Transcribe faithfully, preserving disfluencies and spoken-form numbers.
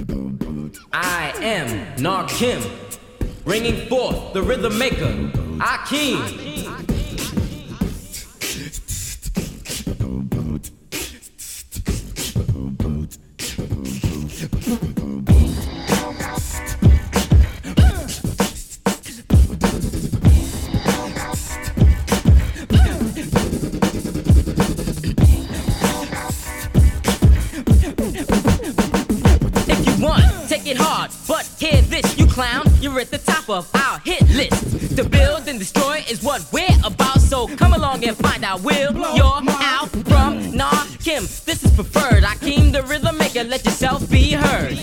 I am Narkim, bringing forth the rhythm maker, Akeem. It hard, but hear this, you clown. You're at the top of our hit list. To build and destroy is what we're about. So come along and find out. Will you're out from Narkim. This is preferred. Akeem, the rhythm maker. Let yourself be heard.